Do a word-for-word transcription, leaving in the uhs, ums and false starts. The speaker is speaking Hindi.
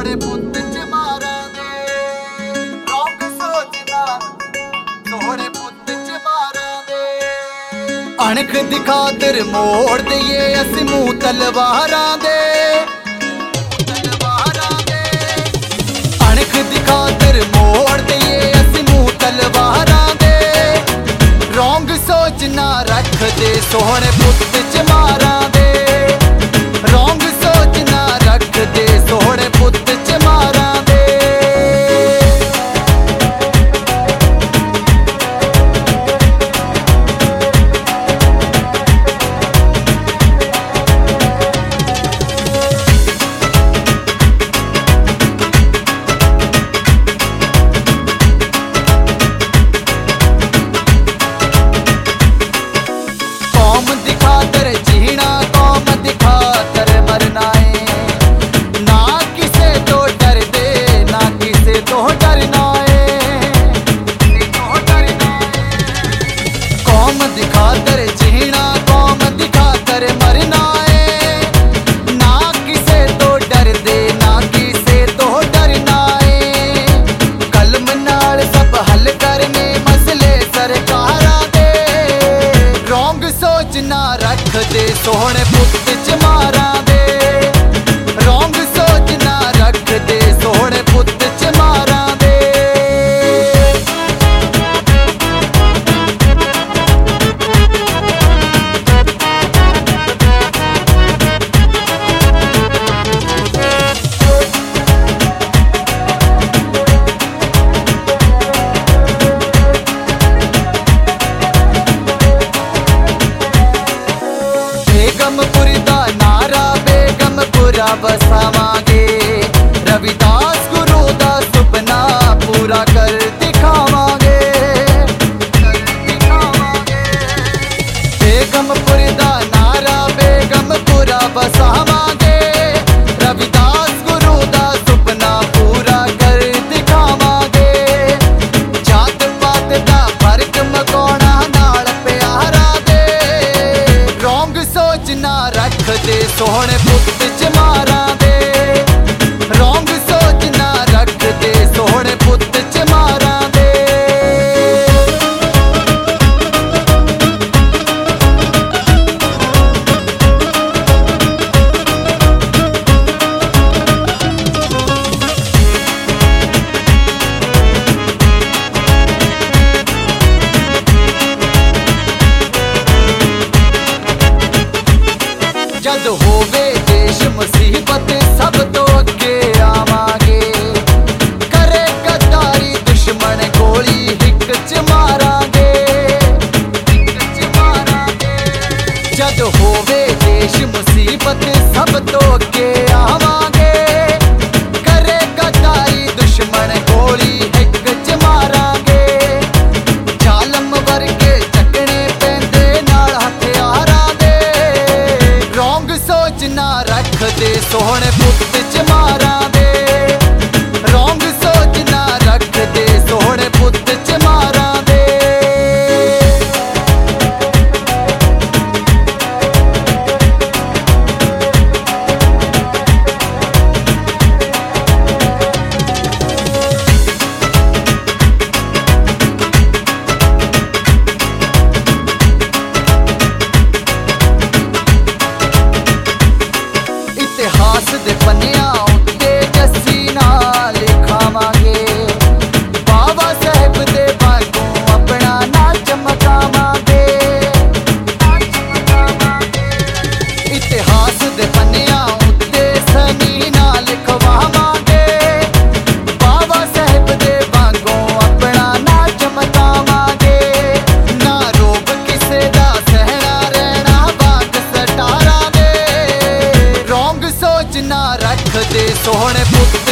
सोहने पुत चमारा दे रंग सोचना सोहने पुत चमारा दे अणख दी खातिर मोड़ दईए असी मुंह तलवारां दे तलवारां दे अणख दी खातिर मोड़ दईए असी मुंह तलवारां दे रंग सोचना रख दे सोहने पुत चमारा दे रंग सोचना रख दे सोहने पुत चमारा दे कौम दिखातर जीना कौम दिखातर मरना है ना किसे तो डर दे ना किसे तो डरना है कौम दिखातर जीना कौम दिखातर मरना है ना किसे तो डर दे ना किसे तो डरना है कलम नाल सब हल करने मसले सरकारां दे रंग सोचना रख दे सोहने पुत चमारा दे रंग सोचना रख दे सोहने पुत चमारा दे बेगमपुर दा नारा बेगमपुरा बसावांगे रविदास गुरु दा सुपना पूरा कर दिखावांगे बेगमपुर दा नारा बेगमपुरा बसावांगे रविदास गुरु दा सुपना पूरा कर दिखावांगे जात पात दा फर्क मकाउणा नाल प्यारा दे रंग सोचना रख दे सोहने पुत चमारा दे रंग सोचना रख दे सोहने पुत चमारा दे जद होवे देश मुसीबत सब तो अगे आवांगे करे गद्दारी दुश्मन गोली हिक च मारांगे जद होवे देश मुसीबत सब तो अगे आवांगे करे गद्दारी दुश्मन गोली हिक च मारांगे जालम वर्गे चकने पैंदे नाल हथियारां दे रंग सोचना रख दे सोहने पुत चमारा दे रंग सोचना रख दे सोहने पुत चमारा दे इतिहास दे पन्नियां उत्ते जस्सी नाल लिखावांगे बाबा साहब दे वांगू अपना ना चमकावांगे इतिहास दे पन्नियां उत्ते सनी नाल लिखवावांगे बाबा साहब दे वांगू अपना ना चमकावांगे ना रोब किसे दा सहना रहना बाग सटारा दे रंग सोचना रख दे सोहने पुत